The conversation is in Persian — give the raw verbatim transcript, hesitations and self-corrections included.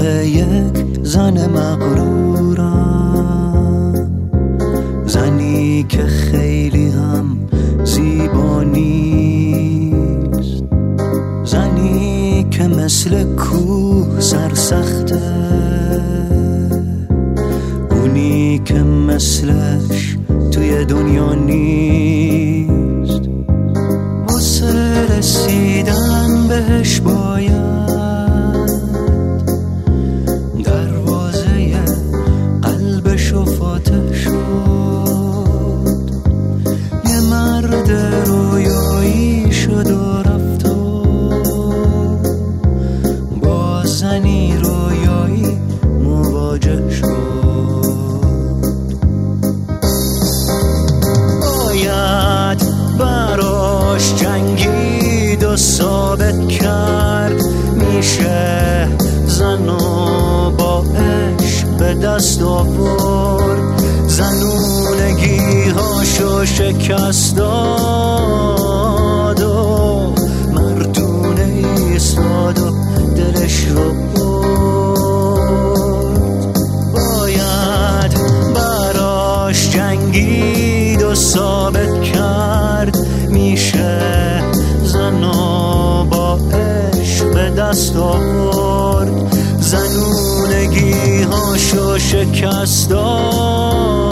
یک زن مغرورم، زنی که خیلی هم زیبا نیست، زنی که مثل کوه سرسخته، اونی که مثلش توی دنیا نیست. واسه رسیدن بهش باید دروازه قلبشو فاتح شد، یه مرد رویایی شد و رفت و با زنی رویایی مواجه شد. براش جنگید و ثابت کرد میشه زنو با عشق به دست آورد، زنونگی هاشو شکست داد و مردونه ایستاد و دلش رو برد. باید براش جنگید و ثابت کرد میشه زنو با عشق به دست آورد، زنونگی هاشو شکست داد